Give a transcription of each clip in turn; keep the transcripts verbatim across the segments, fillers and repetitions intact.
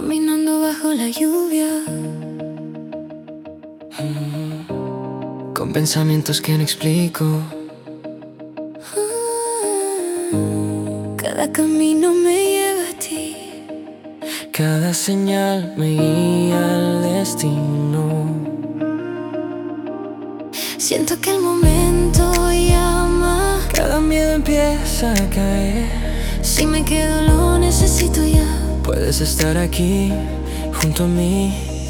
caminando bajo la lluvia, mm, con pensamientos que no explico. ah, cada camino me lleva a ti, Cada señal me guía al destino. siento que el momento llama, Cada miedo empieza a caer. si me quedo lo necesito ya. Puedes estar aquí junto a mí.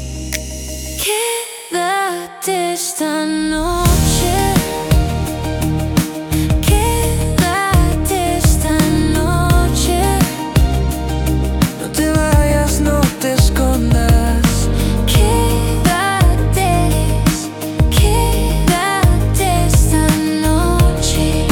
Quédate esta noche, quédate esta noche. No te vayas, no te escondas. Quédate, quédate esta noche.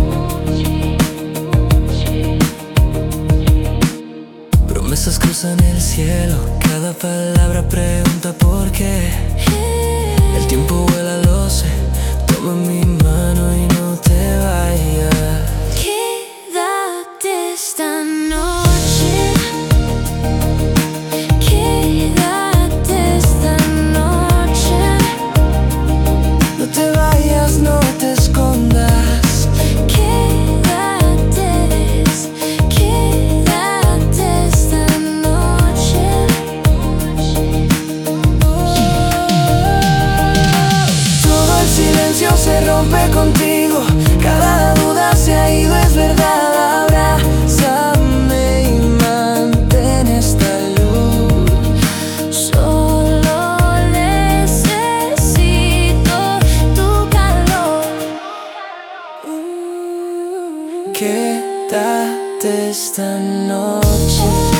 Promesas cruzan el cielo, cada palabra pregunta por qué. El tiempo vuela, lo sé, toma mi mano y no te vayas. Quédate esta noche, quédate esta noche. No te vayas, no te escondas. Quédate, quédate esta noche. Todo el silencio se rompe contigo, cada duda se ha ido, es verdad. Abrázame y mantén esta luz. Solo necesito tu calor. Quédate esta noche.